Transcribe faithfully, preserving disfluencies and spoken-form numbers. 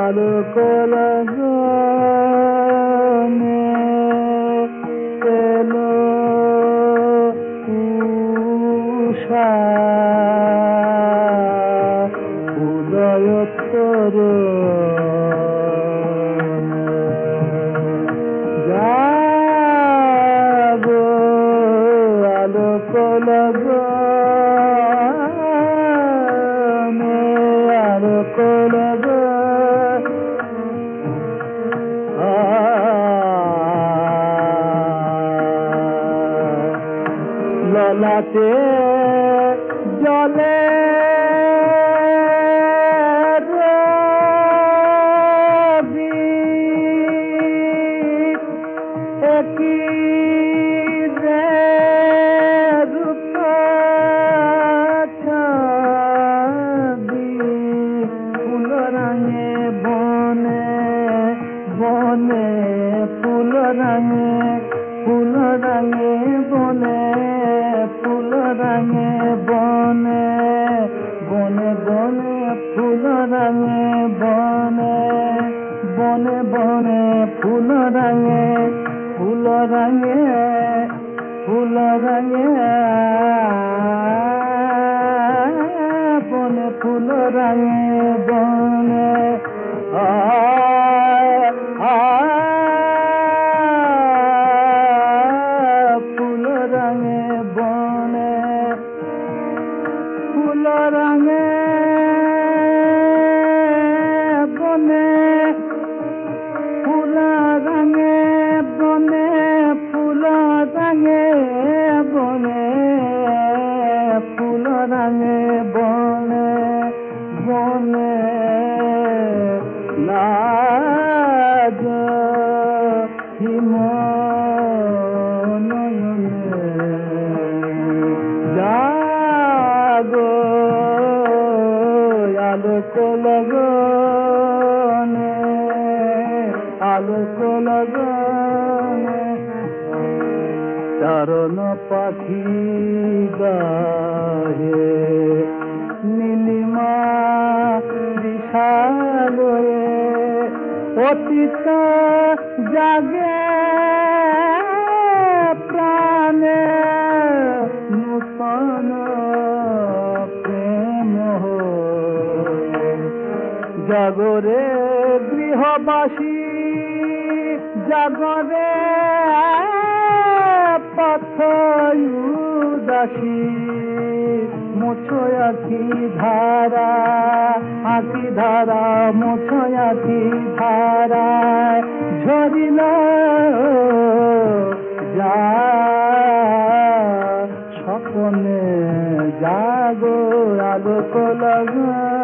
আলোক লগনে এলো উষা উদয় তরুণ যাবো আলোক লগনে আলোক ললাটে জলে রবি একই রে রূপ ছবি ফুল রঙে বনে বনে ফুল রঙে ফুল রঙে বনে ফুল রঙে বনে বনে বনে ফুল রঙে বনে বনে বনে ফুল রঙে ফুল রঙে ফুল রঙে বনে ফুল রঙে বনে আ আ ফুল রঙে বনে ফুল রঙে বনে ফুল রঙে বনে ফুল রঙে বনে ফুল রঙে বনে বনে লাজ হিম জাগো আলোক লগনে আলোক লগনে চরণ পাখি গাহে নীলিমা দিশালয়ে অতীত জাগে প্রাণে নূতন প্রেম জাগরে গৃহবাসী জাগরে পথ উদাসী মুছো আখি ধারা আখি ধারা মুছো আখি ধারা ঝরিল যা স্বপ্নে জাগো আলোক লগনে